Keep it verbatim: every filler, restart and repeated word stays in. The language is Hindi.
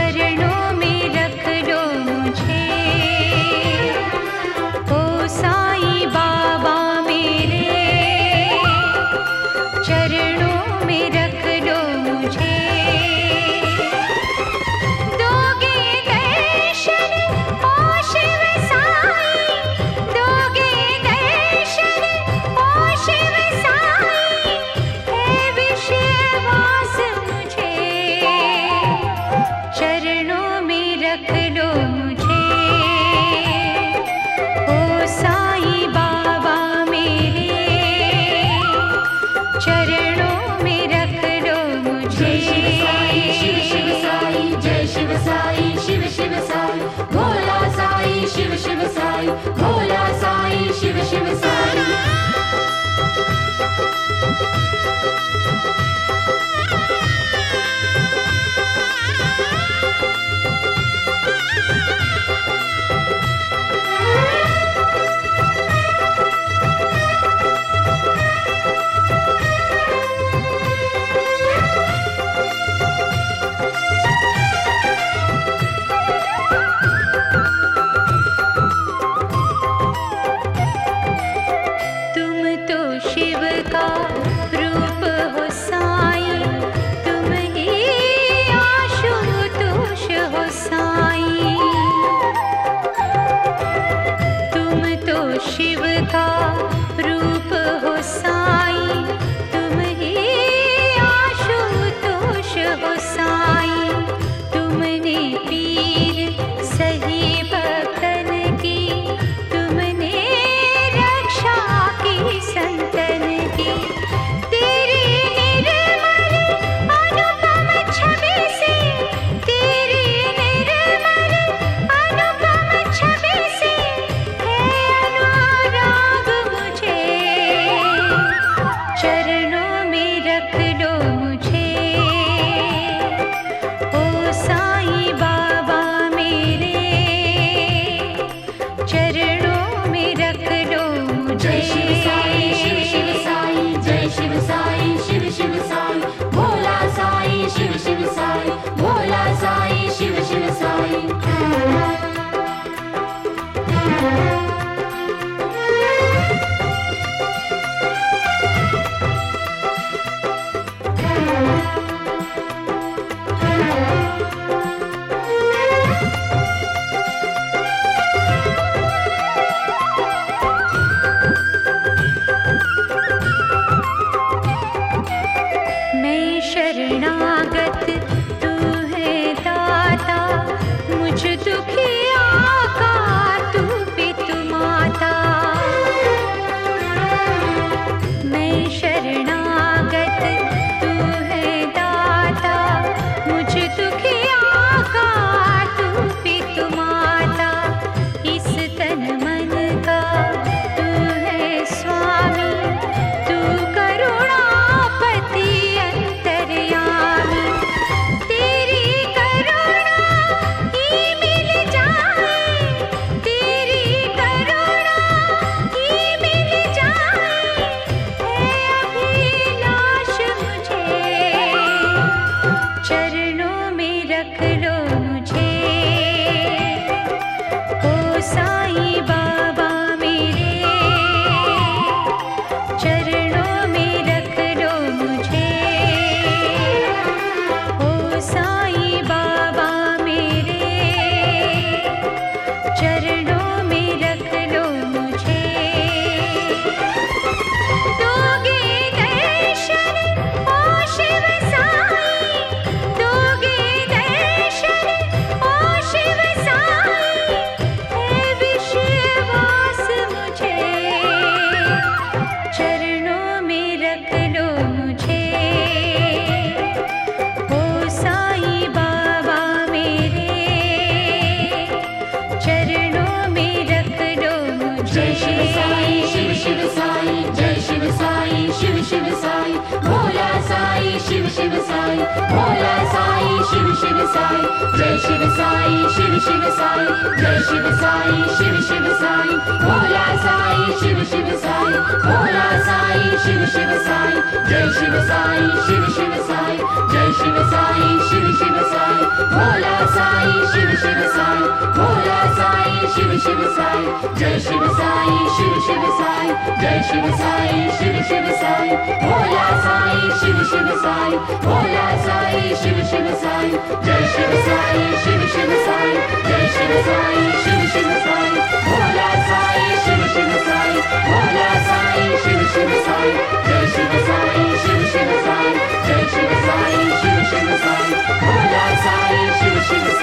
चरणों में रख लो मुझे। ओ साईं बाबा मेरे, चरणों में रख लो मुझे। दोगे दर्शन ओ शिव साईं, दोगे दर्शन ओ शिव साईं, है विश्वास मुझे। चरणों में रख लो मुझे। ओ साईं बाबा मेरे, चरणों में रख लो मुझे। शिव साई शिव शिव साई, जय शिव साई शिव शिव साई, भोला साई शिव शिव साई, भोला साई शिव शिव साई। तुम तो शिव का रूप हो सा भोला साई शिव शिव साई जय शिव साई शिव शिव साई जय शिव साई शिव शिव साई भोला साई शिव शिव साई भोला साई शिव शिव साई जय शिव साई शिव शिव साई जय शिव साई शिव शिव साई भोला साई शिव शिव साई भोला साई शिव शिव साई जय शिव साई शिव शिव साई जय शिव साई शिव शिव साई भोला साई शिव शिव साई भोला साई शिव शिव साई जय शिव साई शिव शिव साई जय शिव साई शिव शिव साई भोला साई शिव शिव साई भोला साई शिव शिव साई जय शिव साई शिव शिव साई जय शिव साई शिव शिव साई भोला साई शिव शिव